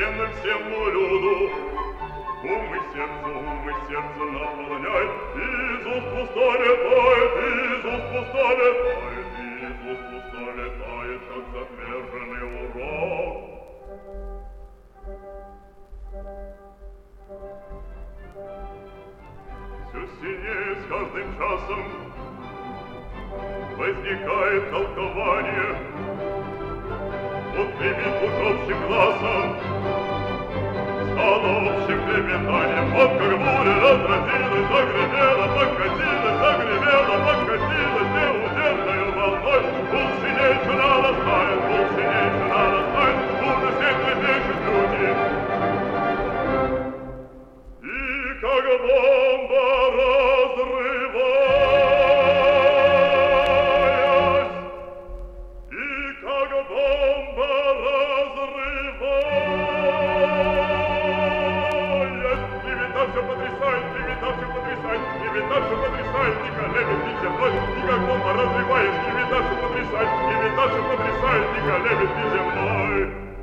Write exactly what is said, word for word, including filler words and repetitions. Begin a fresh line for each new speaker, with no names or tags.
презренным всему люду. Ум и сердце, ум и сердце наполняет, из уст в уста летает, из уст в уста летает, из уст в уста летает, как затверженный урок. Все сильнее с каждым часом возникает толкование. Вот гремит уж общим глазом, стало общим клеветанием. Вот как буря разразилась, загремела, покатилась, загремела, покатилась неудержною волной. Пул синейший нарастает, пул синейший нарастает, в ужасе трепещут люди. И как бомба разрываясь, и как бомба разрываясь, клевета все потрясает, клевета все потрясает, клевета все потрясает, ни колебет, ни земной, и как бомба разрываясь, клевета все потрясает, клевета все потрясает, ни колебет, ни земной.